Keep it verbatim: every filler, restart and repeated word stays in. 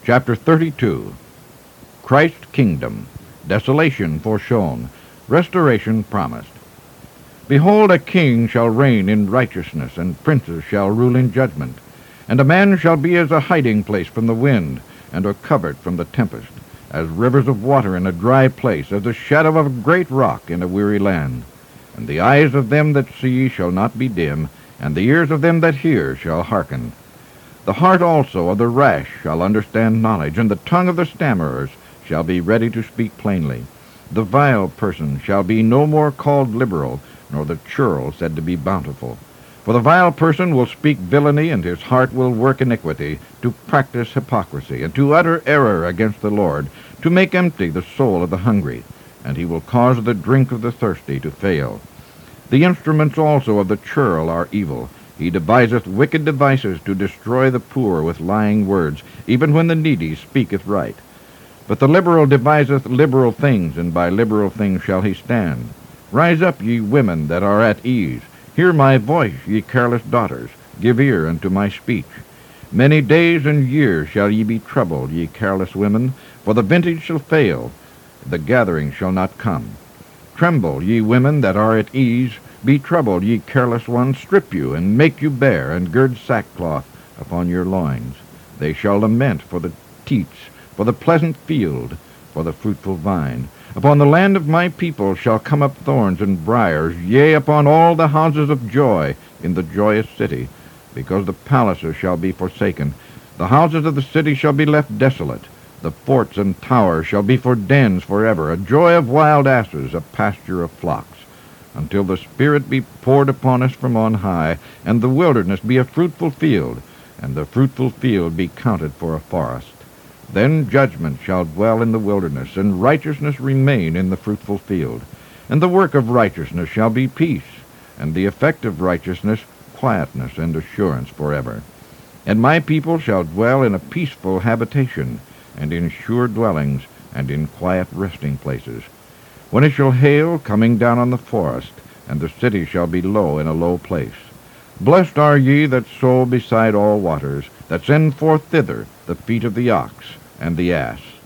Chapter thirty-two. Christ's Kingdom, Desolation Foreshown, Restoration Promised. Behold, a king shall reign in righteousness, and princes shall rule in judgment. And a man shall be as a hiding place from the wind, and a covert from the tempest, as rivers of water in a dry place, as the shadow of a great rock in a weary land. And the eyes of them that see shall not be dim, and the ears of them that hear shall hearken. The heart also of the rash shall understand knowledge, and the tongue of the stammerers shall be ready to speak plainly. The vile person shall be no more called liberal, nor the churl said to be bountiful. For the vile person will speak villainy, and his heart will work iniquity, to practice hypocrisy, and to utter error against the Lord, to make empty the soul of the hungry, and he will cause the drink of the thirsty to fail. The instruments also of the churl are evil. He deviseth wicked devices to destroy the poor with lying words, even when the needy speaketh right. But the liberal deviseth liberal things, and by liberal things shall he stand. Rise up, ye women that are at ease. Hear my voice, ye careless daughters. Give ear unto my speech. Many days and years shall ye be troubled, ye careless women, for the vintage shall fail, the gathering shall not come. Tremble, ye women that are at ease. Be troubled, ye careless ones. Strip you, and make you bare, and gird sackcloth upon your loins. They shall lament for the teats, for the pleasant field, for the fruitful vine. Upon the land of my people shall come up thorns and briars, yea, upon all the houses of joy in the joyous city, because the palaces shall be forsaken. The houses of the city shall be left desolate. The forts and towers shall be for dens forever, a joy of wild asses, a pasture of flocks, until the Spirit be poured upon us from on high, and the wilderness be a fruitful field, and the fruitful field be counted for a forest. Then judgment shall dwell in the wilderness, and righteousness remain in the fruitful field. And the work of righteousness shall be peace, and the effect of righteousness quietness and assurance forever. And my people shall dwell in a peaceful habitation, and in sure dwellings, and in quiet resting places. When it shall hail, coming down on the forest, and the city shall be low in a low place. Blessed are ye that sow beside all waters, that send forth thither the feet of the ox and the ass.